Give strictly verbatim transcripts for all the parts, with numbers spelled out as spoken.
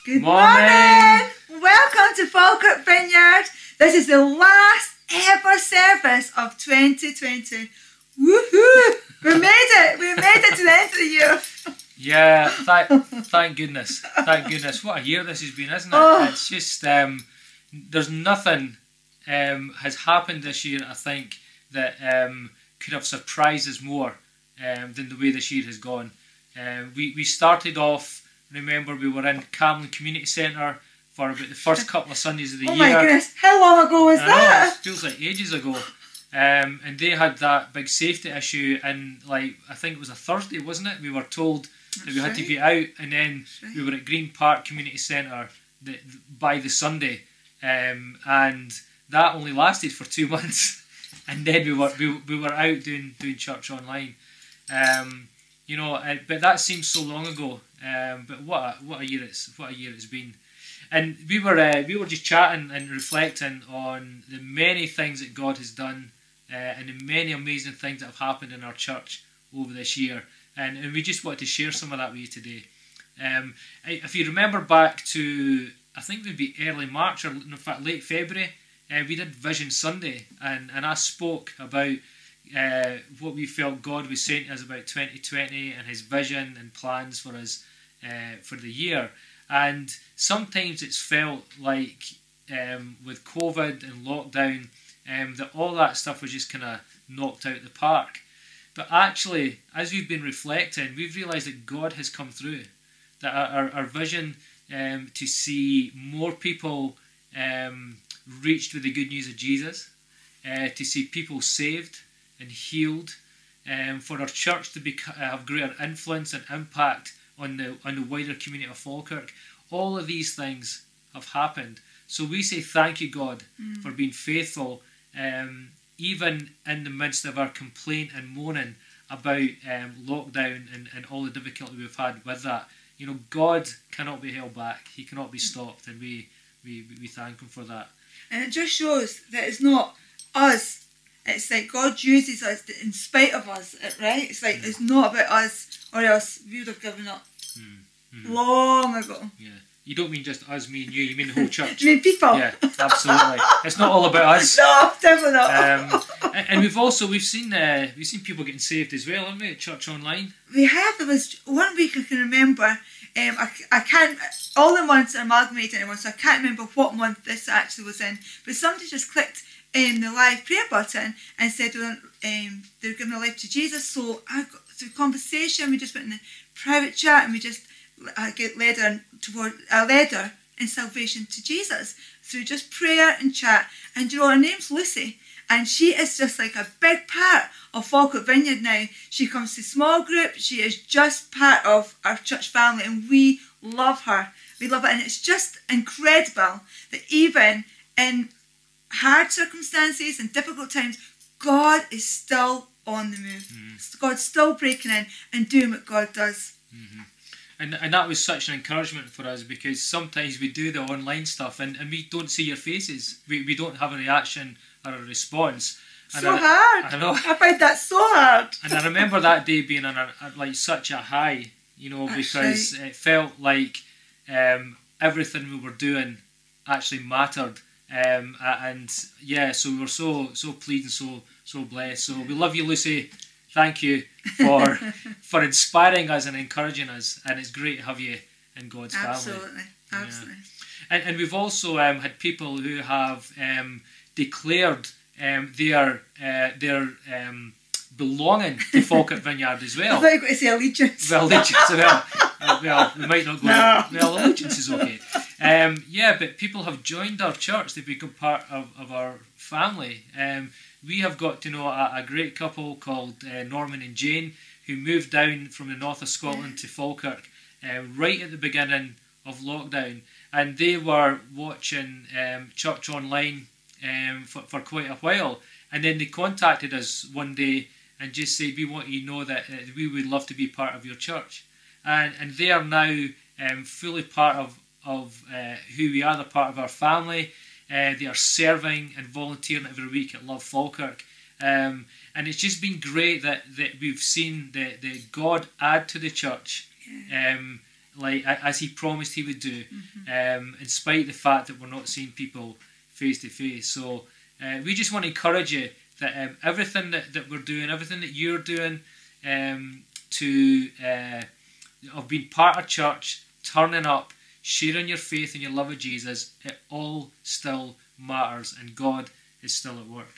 Good morning. morning. Welcome to Falkirk Vineyard. This is the last ever service of twenty twenty. Woohoo! We made it. We made it to the end of the year. Yeah, thank, thank goodness. Thank goodness. What a year this has been, isn't it? Oh. It's just, um, there's nothing um, has happened this year, I think, that um, could have surprised us more um, than the way this year has gone. Um, we, we started off, remember, we were in Camlin Community Centre for about the first couple of Sundays of the Oh year. my goodness. How long ago was I know, that? it feels like ages ago. Um, and they had that big safety issue, and like I think it was a Thursday, wasn't it? We were told that That's we had right. to be out, and then right. we were at Green Park Community Centre the, by the Sunday, um, and that only lasted for two months, and then we were we, we were out doing doing church online, um, you know. Uh, but that seems so long ago. Um, but what a, what a year it's what a year it's been. And we were uh, we were just chatting and reflecting on the many things that God has done, uh, and the many amazing things that have happened in our church over this year. And, and we just wanted to share some of that with you today. Um, if you remember back to, I think it would be early March, or in fact late February, uh, we did Vision Sunday, and, and I spoke about uh, what we felt God was saying to us about twenty twenty and His vision and plans for us uh, for the year. And sometimes it's felt like um, with COVID and lockdown um, that all that stuff was just kind of knocked out the park. But actually, as we've been reflecting, we've realised that God has come through. That our, our, our vision um, to see more people um, reached with the good news of Jesus, uh, to see people saved and healed, um, for our church to be, have greater influence and impact on the on the wider community of Falkirk. All of these things have happened. So we say thank you, God, mm. for being faithful, um, even in the midst of our complaint and moaning about um, lockdown and, and all the difficulty we've had with that. You know, God cannot be held back. He cannot be stopped, and we, we, we thank Him for that. And it just shows that it's not us. It's like God uses us in spite of us, right? It's like mm. it's not about us, or else we would have given up mm. mm-hmm. long ago. Yeah. You don't mean just us, me and you, you mean the whole church. You mean people? Yeah, absolutely. It's not all about us. No, definitely not. Um, and, and we've also, we've seen uh, we've seen people getting saved as well, haven't we, at Church Online? We have. There was one week I can remember, um, I, I can't, all the months are amalgamated in one, so I can't remember what month this actually was in, but somebody just clicked um, the live prayer button and said um, they were giving their life to Jesus. So I got through conversation, we just went in the private chat and we just I get led her toward a led her in salvation to Jesus through just prayer and chat. And you know, her name's Lucy, and she is just like a big part of Falkirk Vineyard now. She comes to small group. She is just part of our church family, and we love her. We love it, and it's just incredible that even in hard circumstances and difficult times, God is still on the move. Mm. God's still breaking in and doing what God does. Mm-hmm. And, and that was such an encouragement for us, because sometimes we do the online stuff and, and we don't see your faces. We we don't have a reaction or a response. And so I, hard. I know. I find that so hard. And I remember that day being on a, a, like such a high, you know, That's because right. it felt like um, everything we were doing actually mattered. Um, and yeah, so we were so so pleased and so so blessed. So we love you, Lucy. Thank you for for inspiring us and encouraging us, and it's great to have you in God's absolutely. family. Absolutely, yeah. and and we've also um, had people who have um, declared um, their uh, their um, belonging to Falkirk Vineyard as well. I thought you were going to say allegiance. Well, allegiance. well, uh, well, we might not go. No. Well, allegiance is okay. Um, yeah, but people have joined our church. They've become part of, of our family. Um, we have got to know a, a great couple called uh, Norman and Jane, who moved down from the north of Scotland to Falkirk uh, right at the beginning of lockdown, and they were watching um, Church Online um, for, for quite a while, and then they contacted us one day and just said, we want you to know that uh, we would love to be part of your church, and and they are now um, fully part of, of uh, who we are. They're part of our family. Uh, they are serving and volunteering every week at Love Falkirk. Um, and it's just been great that, that we've seen the, the God add to the church, um, like as he promised he would do, Mm-hmm. um, in spite of the fact that we're not seeing people face to face. So uh, we just want to encourage you that um, everything that, that we're doing, everything that you're doing um, to uh, of being part of church, turning up, sharing your faith and your love of Jesus, it all still matters, and God is still at work.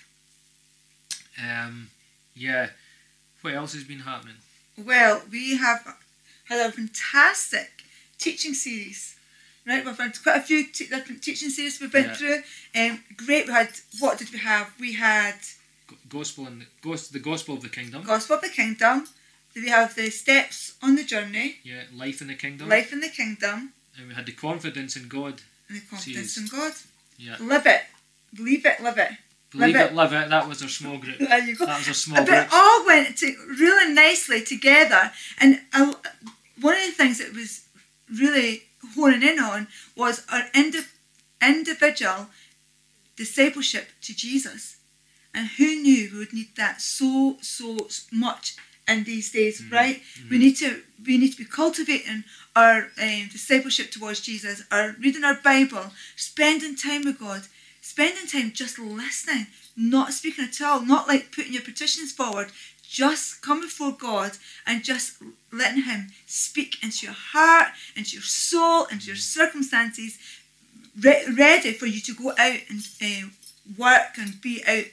Um, yeah. What else has been happening? Well, we have had a fantastic teaching series. Right, we've had quite a few t- different teaching series we've been Yeah. through. Um, great. We had, what did we have? We had Go- Gospel and the, gos- the Gospel of the Kingdom. Gospel of the Kingdom. Then we have the Steps on the Journey, Yeah, Life in the Kingdom. Life in the Kingdom, And we had the Confidence in God. and the Confidence Series. in God. Yeah. Live it. Believe it, live it. Believe Live it, it. live it. That was our small group. There you go. That was our But small it group. all went to really nicely together. And uh, one of the things that was really honing in on was our indi- individual discipleship to Jesus. And who knew we would need that so, so much in these days, Mhm. right? Mhm. We need to we need to be cultivating our um, discipleship towards Jesus, our reading our Bible, spending time with God, spending time just listening, not speaking at all, not like putting your petitions forward, just come before God and just letting Him speak into your heart, into your soul, into your circumstances, re- ready for you to go out and uh, work and be out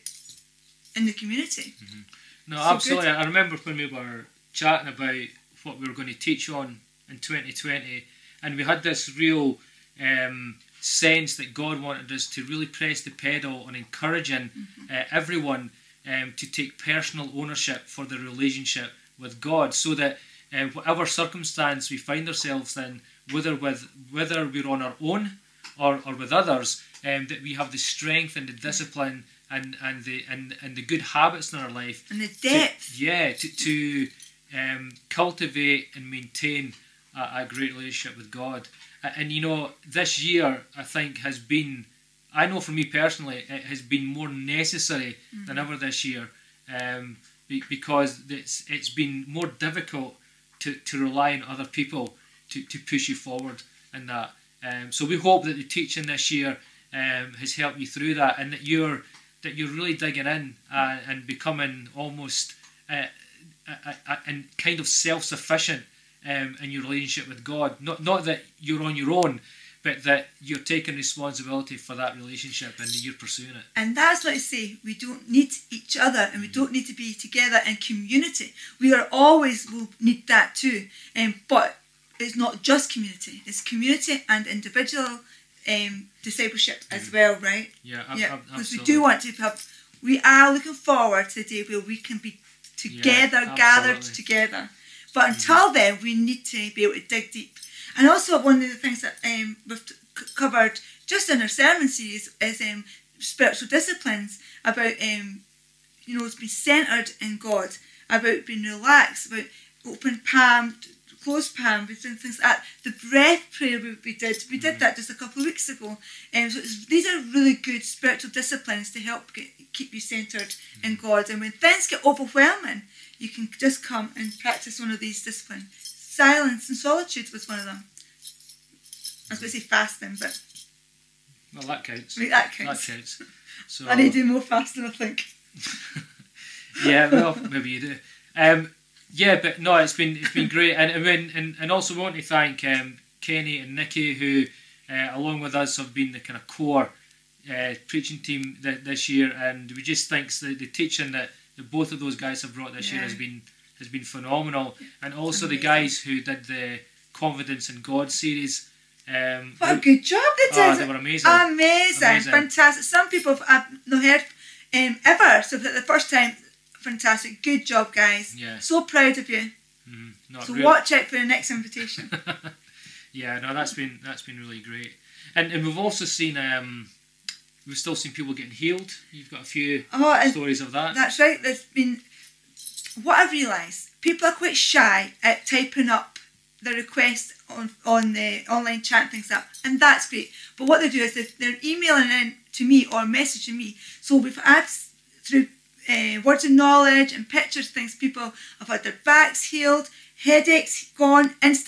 in the community. No, So absolutely. good. I remember when we were chatting about what we were going to teach on in twenty twenty, and we had this real um, sense that God wanted us to really press the pedal on encouraging Mm-hmm. uh, everyone um, to take personal ownership for their relationship with God, so that uh, whatever circumstance we find ourselves in, whether with whether we're on our own or, or with others, um, that we have the strength and the discipline and, and the and, and the good habits in our life And the to- depth. yeah, to, to um, cultivate and maintain a, a great relationship with God. A- And, you know, this year, I think, has been, I know for me personally, it has been more necessary than ever this year, um, be, because it's it's been more difficult to, to rely on other people to, to push you forward in that. Um, so we hope that the teaching this year um, has helped you through that, and that you're that you're really digging in uh, and becoming almost uh, uh, uh, and kind of self-sufficient um, in your relationship with God. Not not that you're on your own, but that you're taking responsibility for that relationship and you're pursuing it. And that's what I say. We don't need each other, and we don't need to be together in community. We are always will need that too. Um, but it's not just community. It's community and individual um, discipleship as well, right? Yeah, ab- Yeah, ab- because we absolutely. do want to have. We are looking forward to the day where we can be together, Yeah, gathered absolutely. together. But until then, we need to be able to dig deep. And also, one of the things that um, we've t- c- covered just in our sermon series is um, spiritual disciplines, about um, you know, being centered in God, about being relaxed, about open palm, closed palm, we've done things like that. The breath prayer we, we did, we did that just a couple of weeks ago. Um, so it's, these are really good spiritual disciplines to help get, keep you centered in God. And when things get overwhelming, you can just come and practice one of these disciplines. Silence and solitude was one of them. I was going to say fasting, but Well, that counts. I mean, that That counts. counts. So, I need to do more fasting, I think. yeah, well, maybe you do. Um, yeah, but no, it's been it's been great, and and when- and, and also we want to thank um, Kenny and Nikki, who uh, along with us have been the kind of core uh, preaching team th- this year, and we just think the, the teaching that, that both of those guys have brought this year Yeah. has been has been phenomenal, and also the amazing. guys who did the Confidence in God series. Um, What a they- good job they did. oh, they were amazing. Amazing. Amazing. Fantastic. Some people I've not heard um, ever, so for the first time, fantastic. Good job, guys. Yeah. So proud of you. Mhm, not So real- watch out for the next invitation. Yeah, no, that's been that's been really great, and and we've also seen um, we've still seen people getting healed. You've got a few Oh, and stories of that. that's right. There's been, what I've realised, people are quite shy at typing up the request on on the online chat and things like that, and that's great. But what they do is they're, they're emailing in to me or messaging me. So we've had through uh, words of knowledge and pictures, things, people have had their backs healed, headaches gone instant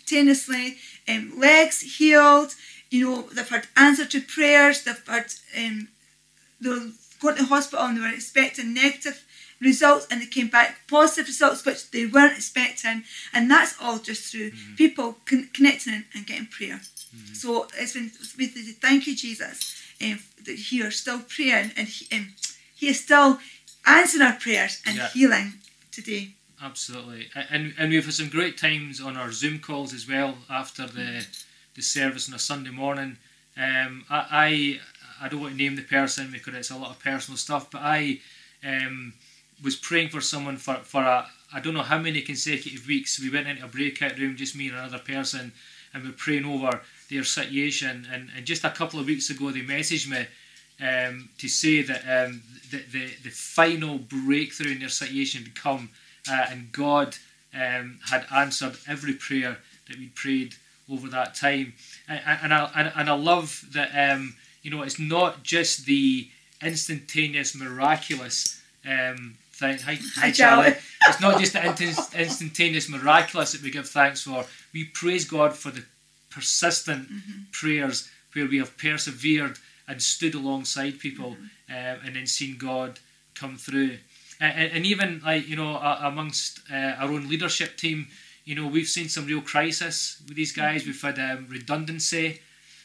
instantaneously, um, legs healed, you know, they've had answer to prayers, they've had, um, they were going to the hospital and they were expecting negative results and they came back positive results which they weren't expecting, and that's all just through mm-hmm. people con- connecting and, and getting prayer. Mm-hmm. So it's been, it's been thank you Jesus um, that you are still praying and he, um, he is still answering our prayers and yeah. healing today. Absolutely, and and we've had some great times on our Zoom calls as well after the mm-hmm. the service on a Sunday morning. Um, I, I I don't want to name the person because it's a lot of personal stuff, but I um, was praying for someone for, for a, I don't know how many consecutive weeks. We went into a breakout room, just me and another person, and we were praying over their situation. And, and just a couple of weeks ago, they messaged me um, to say that um, the, the, the final breakthrough in their situation had come, uh, and God um, had answered every prayer that we prayed over that time. And, and, I, and, and I love that, um, you know, it's not just the instantaneous, miraculous um, thing. Hi, hi Charlie. It's not just the inst- instantaneous, miraculous that we give thanks for. We praise God for the persistent mm-hmm. prayers where we have persevered and stood alongside people mm-hmm. uh, and then seen God come through. And, and even, like, you know, amongst uh, our own leadership team, you know, we've seen some real crisis with these guys. Mm-hmm. We've had um, redundancy.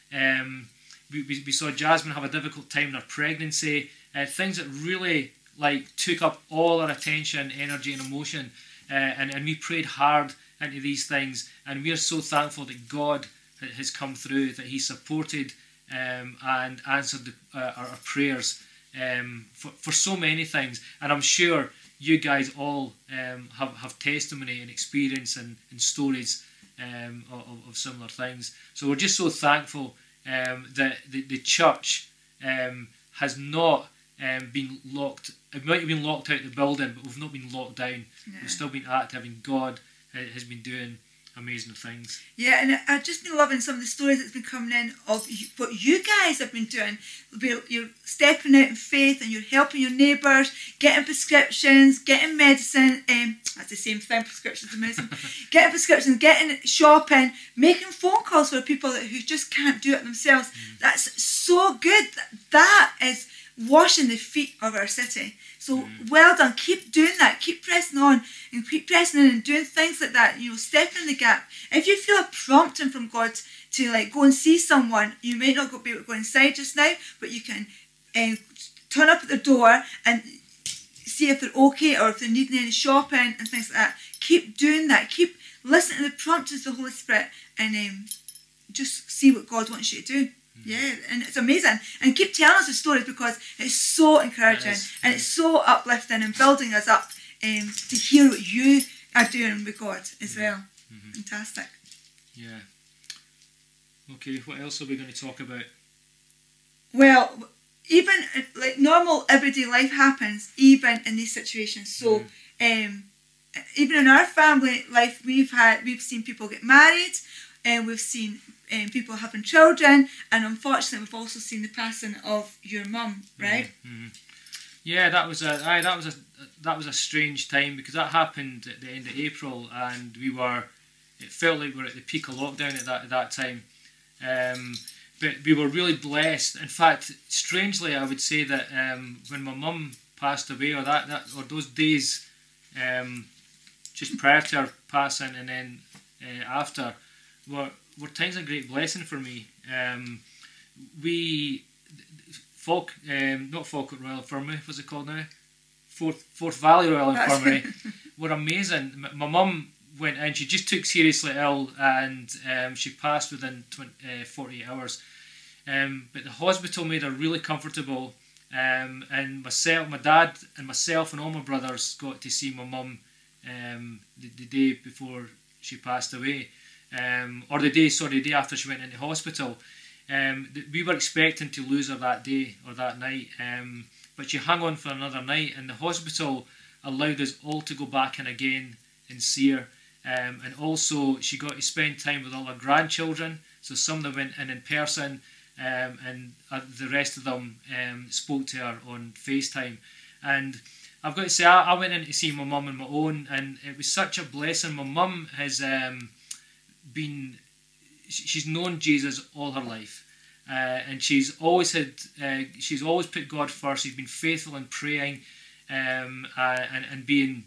Um, we, we, we saw Jasmine have a difficult time in her pregnancy. Uh, things that really, like, took up all our attention, energy and emotion. Uh, and, and we prayed hard into these things. And we are so thankful that God has come through, that he supported um, and answered the, uh, our, our prayers um, for, for so many things. And I'm sure you guys all um, have, have testimony and experience and, and stories um, of, of similar things. So we're just so thankful um, that the, the church um, has not um, been locked. It might have been locked out of the building, but we've not been locked down. Yeah. We've still been active, and God has been doing amazing things. Yeah, and I've just been loving some of the stories that's been coming in of what you guys have been doing. You're stepping out in faith and you're helping your neighbours, getting prescriptions, getting medicine. Um, that's the same thing, prescriptions and medicine. Getting prescriptions, getting shopping, making phone calls for people that, who just can't do it themselves. Mm. That's so good. That is washing the feet of our city. So mm. well done. Keep doing that. Keep pressing on and keep pressing in and doing things like that. You know, stepping in the gap. If you feel a prompting from God to, like, go and see someone, you may not be able to go inside just now, but you can um, turn up at the door and see if they're okay or if they're needing any shopping and things like that. Keep doing that. Keep listening to the promptings of the Holy Spirit and um, just see what God wants you to do. Yeah, and it's amazing. And keep telling us the stories because it's so encouraging and it's so uplifting and building us up um, to hear what you are doing with God as well. Mm-hmm. Fantastic. Yeah. Okay, what else are we going to talk about? Well, even like normal everyday life happens even in these situations. So mm. um, even in our family life, we've had we've seen people get married, and we've seen um, people having children, and unfortunately we've also seen the passing of your mum, right? Mm-hmm. Yeah, that was a aye, that was a that was a strange time because that happened at the end of April, and we were it felt like we were at the peak of lockdown at that at that time. Um, but we were really blessed. In fact, strangely, I would say that um, when my mum passed away, or that, that or those days um, just prior to her passing, and then uh, after. Were, were times of great blessing for me. Um, we, Folk, um, not Falkirk Royal Infirmary, what's it called now? Forth, Forth Valley Royal Infirmary, were amazing. M- my mum went in, she just took seriously ill, and um, she passed within twenty, uh, forty-eight hours. Um, but the hospital made her really comfortable, um, and myself, my dad and myself and all my brothers got to see my mum um, the, the day before she passed away. Um, or the day, sorry, the day after she went into hospital. Um, we were expecting to lose her that day or that night, um, but she hung on for another night, and the hospital allowed us all to go back in again and see her. Um, and also, she got to spend time with all her grandchildren. So some of them went in in person, um, and uh, the rest of them um, spoke to her on FaceTime. And I've got to say, I, I went in to see my mum on my own, and it was such a blessing. My mum has. Um, been, she's known Jesus all her life, uh, and she's always had, uh, she's always put God first. She's been faithful in praying, um, uh, and and being,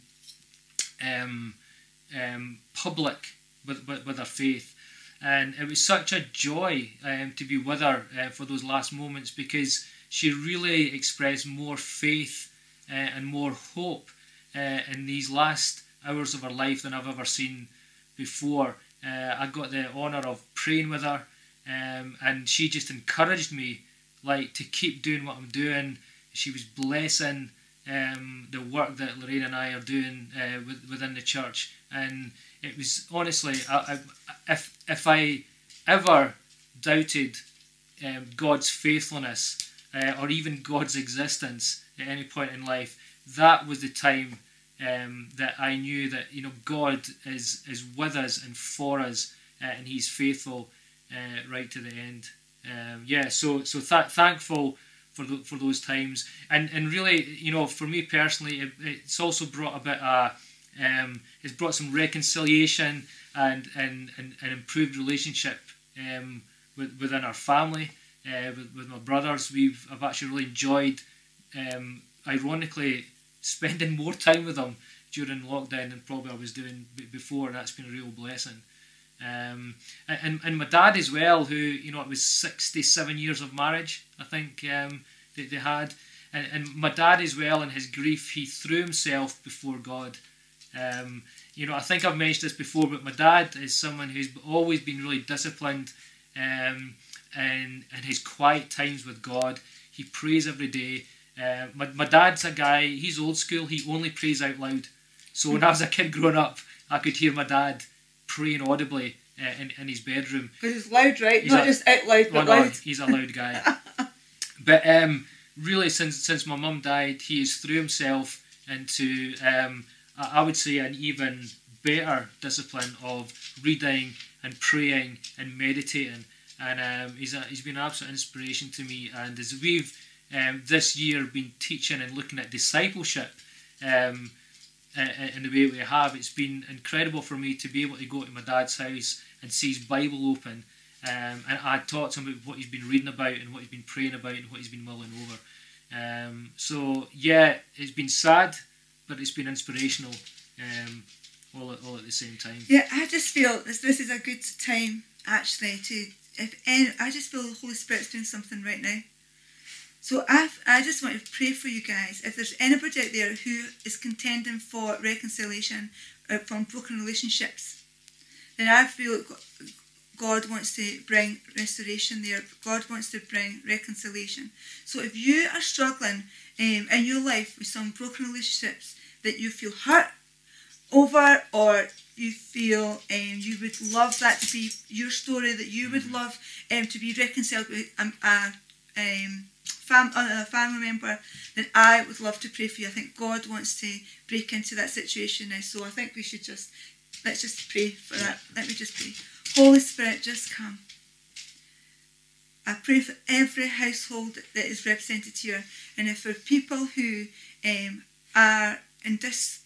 um, um, public with, with with her faith. And it was such a joy um, to be with her uh, for those last moments, because she really expressed more faith uh, and more hope uh, in these last hours of her life than I've ever seen before. Uh, I got the honour of praying with her, um, and she just encouraged me, like, to keep doing what I'm doing. She was blessing um, the work that Lorraine and I are doing uh, with, within the church, and it was honestly, I, I, if if I ever doubted um, God's faithfulness uh, or even God's existence at any point in life, that was the time um, that I knew that, you know, God is is with us and for us, uh, and He's faithful uh, right to the end. Um, yeah, so so th- thankful for the, for those times, and and really, you know, for me personally, it, it's also brought a bit of um, it's brought some reconciliation and and, and an improved relationship um, with, within our family, uh, with, with my brothers. We've I've actually really enjoyed, um, ironically, spending more time with them during lockdown than probably I was doing b- before, and that's been a real blessing. Um, and and my dad as well, who, you know, it was sixty-seven years of marriage, I think, um, that they had, and, and my dad as well, in his grief, he threw himself before God. Um, you know, I think I've mentioned this before, but my dad is someone who's always been really disciplined, um, and in his quiet times with God. He prays every day. Uh, my, my dad's a guy, he's old school, he only prays out loud. So when I was a kid growing up, I could hear my dad praying audibly uh, in, in his bedroom. Because it's loud, right? He's Not a, just out loud, but well, loud. No, he's a loud guy. But um, really, since since my mum died, he has threw himself into, um, I would say, an even better discipline of reading and praying and meditating. And um, he's a, he's been an absolute inspiration to me. And as we've um, this year been teaching and looking at discipleship, um, in the way we have, it's been incredible for me to be able to go to my dad's house and see his Bible open, um, and I talked to him about what he's been reading about and what he's been praying about and what he's been mulling over. Um, so yeah, it's been sad, but it's been inspirational, um, all at, all at the same time. Yeah, I just feel this this is a good time actually to, if any, I just feel the Holy Spirit's doing something right now. So I I just want to pray for you guys. If there's anybody out there who is contending for reconciliation uh, from broken relationships, then I feel God wants to bring restoration there. God wants to bring reconciliation. So if you are struggling um, in your life with some broken relationships that you feel hurt over, or you feel um, you would love that to be your story, that you would love um, to be reconciled with um, a um, Fam- a family member, then I would love to pray for you. I think God wants to break into that situation now. So I think we should just, let's just pray for that. Let me just pray. Holy Spirit, just come. I pray for every household that is represented here, and if for people who um, are in dis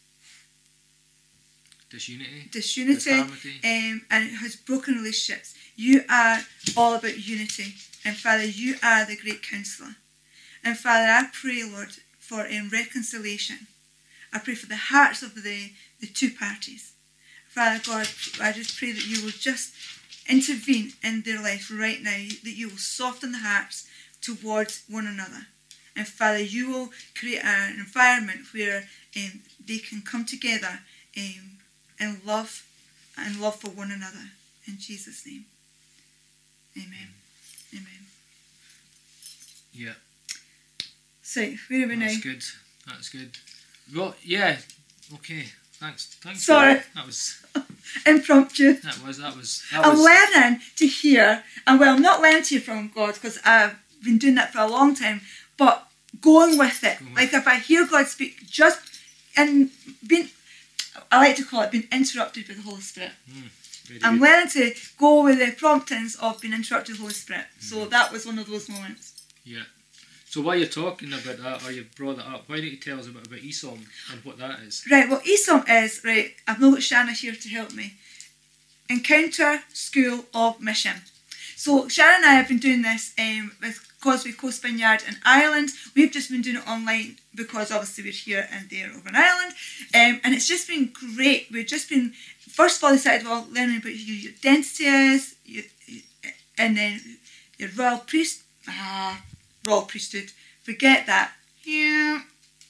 disunity, disunity um, and has broken relationships, you are all about unity. And Father, you are the great counsellor. And Father, I pray, Lord, for um, reconciliation. I pray for the hearts of the, the two parties. Father God, I just pray that you will just intervene in their life right now, that you will soften the hearts towards one another. And Father, you will create an environment where um, they can come together um, and love and love for one another. In Jesus' name. Amen. Amen. Yeah. So, where are we now? That's good. That's good. Well, yeah. Okay. Thanks. Thanks. Sorry. For that. that was impromptu. That was. That was. That I'm was, learning to hear, and well, I'm not learning to hear from God because I've been doing that for a long time. But going with it, going like with if I hear God speak, just and being, I like to call it being interrupted by the Holy Spirit. Mm. Very I'm good. learning to go with the promptings of being interrupted by the Holy Spirit. Mm. So that was one of those moments. Yeah. So while you're talking about that, or you've brought that up, why don't you tell us a bit about ESOM and what that is? Right, well, ESOM is, right, I've not got Shanna here to help me. Encounter School of Mission. So Sharon and I have been doing this um, with Causeway Coast Vineyard in Ireland. We've just been doing it online because obviously we're here and they're over in Ireland. Um, and it's just been great. We've just been, first of all, they started all learning about who your identity is, you, and then your royal priest, ah, royal priesthood. Forget that. Yeah.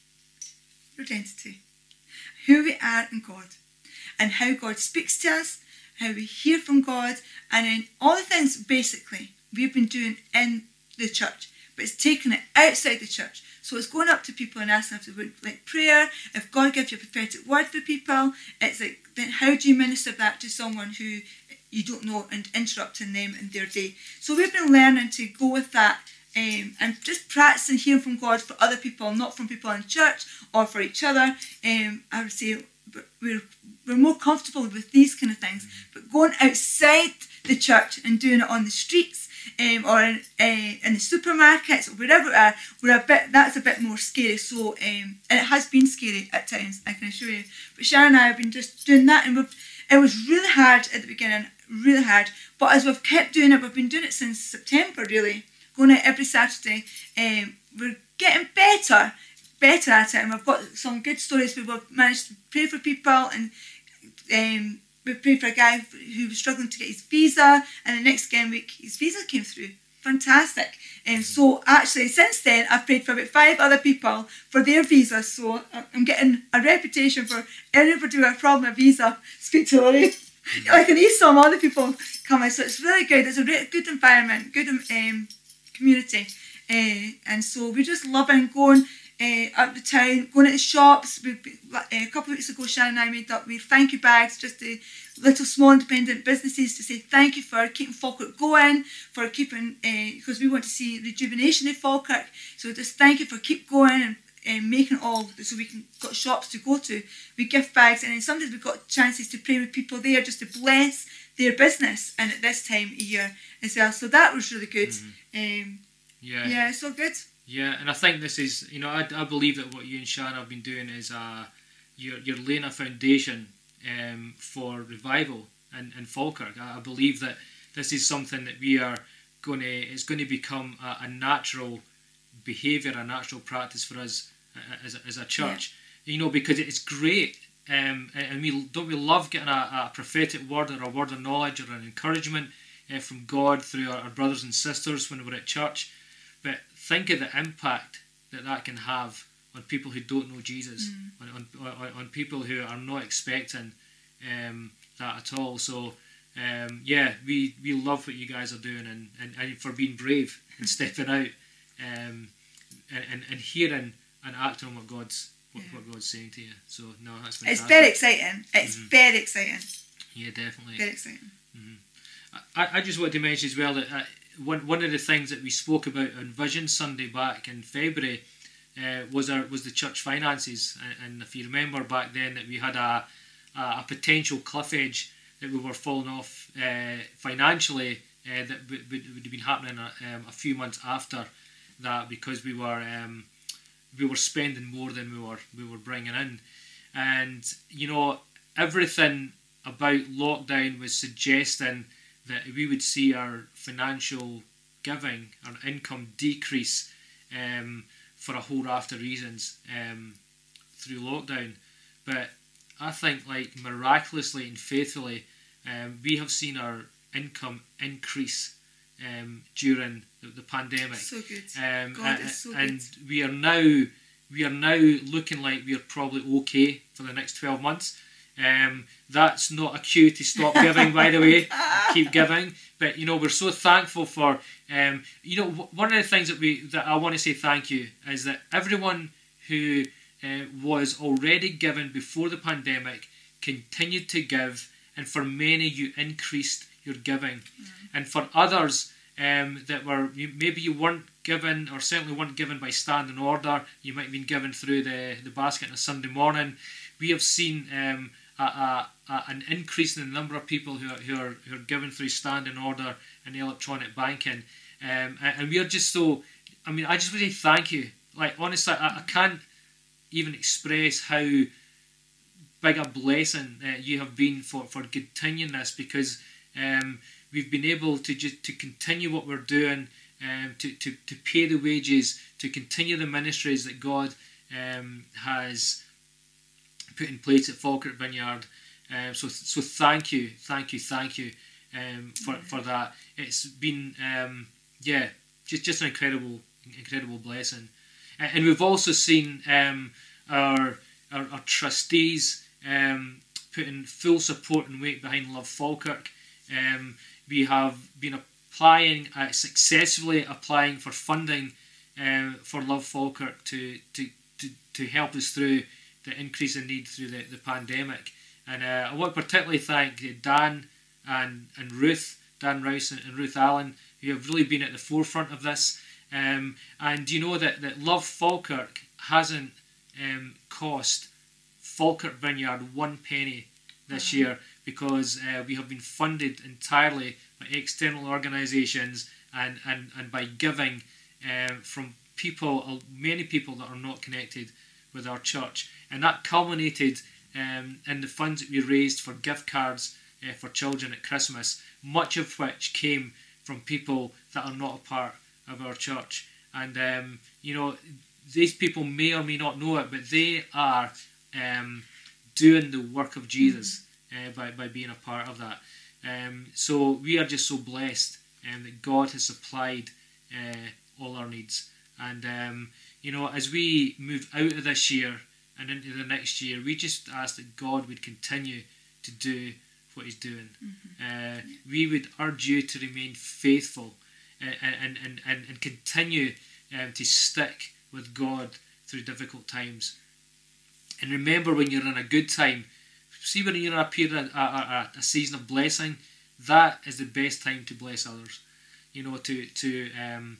Your identity. Who we are in God. And how God speaks to us, how we hear from God, and then all the things basically we've been doing in the church, but it's taking it outside the church. So it's going up to people and asking them to, like, prayer. If God gives you a prophetic word for people, it's like, then how do you minister that to someone who you don't know and interrupting them in their day? So we've been learning to go with that um, and just practicing hearing from God for other people, not from people in church or for each other. Um, I would say we're we're more comfortable with these kind of things, but going outside the church and doing it on the streets um, or in, uh, in the supermarkets or wherever we are, we're a bit, that's a bit more scary. So um, and it has been scary at times, I can assure you. But Sharon and I have been just doing that, and we've, it was really hard at the beginning, really hard. But as we've kept doing it, we've been doing it since September, really, going out every Saturday. Um, we're getting better. better at it, and we've got some good stories where we've managed to pray for people, and um, we prayed for a guy who was struggling to get his visa, and the next game week his visa came through. Fantastic. And so actually since then I've prayed for about five other people for their visas, so I'm getting a reputation for anybody with a problem with a visa, speak to Lorraine. I can see some other people coming, so it's really good. It's a really good environment, good um, community, uh, and so we're just loving going Uh, up the town, going to the shops. We, uh, a couple of weeks ago, Sharon and I made up with thank you bags just to little small independent businesses to say thank you for keeping Falkirk going, for keeping, uh, because we want to see rejuvenation in Falkirk. So just thank you for keep going and uh, making it all so we can got shops to go to. We gift bags, and then sometimes we've got chances to pray with people there just to bless their business, and at this time of year as well. So that was really good. Mm-hmm. Um, yeah, yeah, so good. Yeah, and I think this is, you know, I, I believe that what you and Sharon have been doing is uh, you're, you're laying a foundation um, for revival in, in Falkirk. I, I believe that this is something that we are going to, it's going to become a, a natural behaviour, a natural practice for us uh, as, a, as a church. Yeah. You know, because it's great, um, and we don't we love getting a, a prophetic word or a word of knowledge or an encouragement uh, from God through our, our brothers and sisters when we're at church. But think of the impact that that can have on people who don't know Jesus, mm. on, on on people who are not expecting um, that at all. So, um, yeah, we, we love what you guys are doing, and, and, and for being brave and stepping out um, and, and, and hearing and acting on what God's what, yeah. what God's saying to you. So, no, that's fantastic. It's very exciting. It's mm-hmm. very exciting. Yeah, definitely. Very exciting. Mm-hmm. I, I just want to mention as well that uh, One one of the things that we spoke about on Vision Sunday back in February uh, was our was the church finances, and, and if you remember back then that we had a a, a potential cliff edge that we were falling off uh, financially uh, that would, would have been happening a, um, a few months after that, because we were um, we were spending more than we were we were bringing in, and you know everything about lockdown was suggesting that we would see our financial giving, our income decrease um, for a whole raft of reasons um, through lockdown. But I think, like, miraculously and faithfully, um, we have seen our income increase um, during the, the pandemic. So good. Um, God is so and good. we are now we are now looking like we are probably okay for the next twelve months. Um, that's not a cue to stop giving, by the way. Keep giving. But, you know, we're so thankful for, um, you know, w- one of the things that we that I want to say thank you is that everyone who uh, was already given before the pandemic continued to give, and for many you increased your giving. Mm. And for others um, that were, maybe you weren't given, or certainly weren't given by standing order, you might have been given through the, the basket on a Sunday morning. We have seen um, a, a, a, an increase in the number of people who are, who are, who are given through standing order and electronic banking. Um, and, and we are just so, I mean, I just want to say thank you. Like, honestly, I, I can't even express how big a blessing uh, you have been for, for continuing this, because um, we've been able to just to continue what we're doing, um, to, to, to pay the wages, to continue the ministries that God um, has put in place at Falkirk Vineyard. Um, so so thank you, thank you, thank you um, for, for that. It's been, um, yeah, just, just an incredible, incredible blessing. And, and we've also seen um, our, our, our trustees um, putting full support and weight behind Love Falkirk. Um, we have been applying, uh, successfully applying for funding uh, for Love Falkirk to, to, to, to help us through the increase in need through the, the pandemic. And uh, I want to particularly thank Dan and, and Ruth, Dan Rouse and, and Ruth Allen, who have really been at the forefront of this. Um, and you know that, that Love Falkirk hasn't um, cost Falkirk Vineyard one penny this mm-hmm. year, because uh, we have been funded entirely by external organisations and, and, and by giving uh, from people, many people that are not connected with our church. And that culminated um, in the funds that we raised for gift cards uh, for children at Christmas, much of which came from people that are not a part of our church. And um, you know, these people may or may not know it, but they are um, doing the work of Jesus uh, by, by being a part of that. Um, so we are just so blessed um, that God has supplied uh, all our needs. And um, you know, as we move out of this year and into the next year, we just ask that God would continue to do what He's doing. Mm-hmm. uh, we would urge you to remain faithful and, and, and, and, and continue um, to stick with God through difficult times. And remember, when you're in a good time, see when you're in a period, a, a, a season of blessing, that is the best time to bless others. You know, to to um,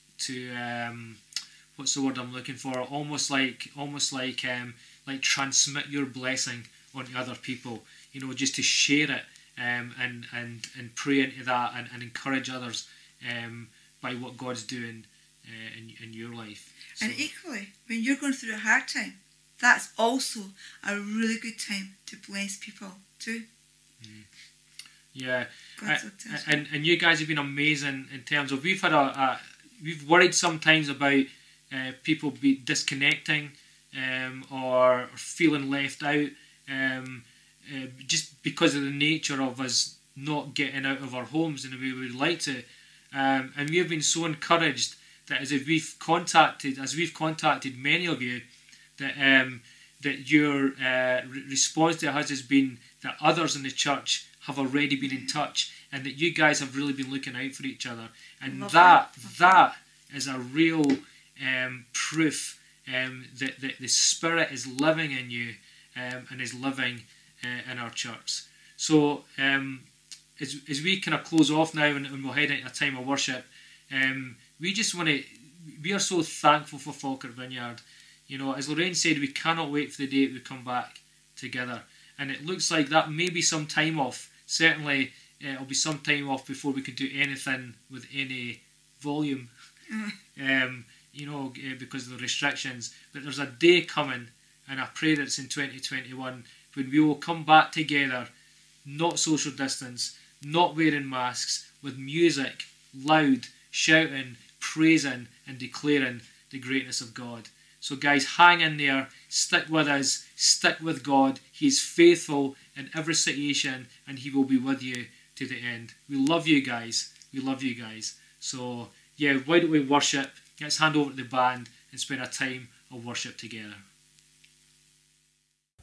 to um, what's the word I'm looking for? Almost like almost like um, like transmit your blessing onto other people. You know, just to share it um, and and and pray into that and, and encourage others um, by what God's doing uh, in in your life. So. And equally, when you're going through a hard time, that's also a really good time to bless people too. Mm. Yeah, uh, and and you guys have been amazing in terms of, we've had a, a we've worried sometimes about uh, people be disconnecting um, or, or feeling left out um, uh, just because of the nature of us not getting out of our homes in the way we would like to, um, and we have been so encouraged that as if we've contacted as we've contacted many of you, that um, that your uh, re- response to us has been that others in the church have already been in touch, and that you guys have really been looking out for each other, and Love that that, that is a real um, proof um, that, that the Spirit is living in you um, and is living uh, in our church. So um, as, as we kind of close off now and, and we'll head into a time of worship, um, we just want to, we are so thankful for Falkirk Vineyard. You know, as Lorraine said, we cannot wait for the day we come back together. And it looks like that may be some time off. Certainly, uh, it'll be some time off before we can do anything with any volume, um, you know, uh, because of the restrictions. But there's a day coming, and I pray that it's in twenty twenty-one, when we will come back together, not social distance, not wearing masks, with music, loud, shouting, praising, and declaring the greatness of God. So guys, hang in there, stick with us, stick with God. He is faithful in every situation, and He will be with you to the end. We love you guys. We love you guys. So yeah, why don't we worship? Let's hand over to the band and spend a time of worship together.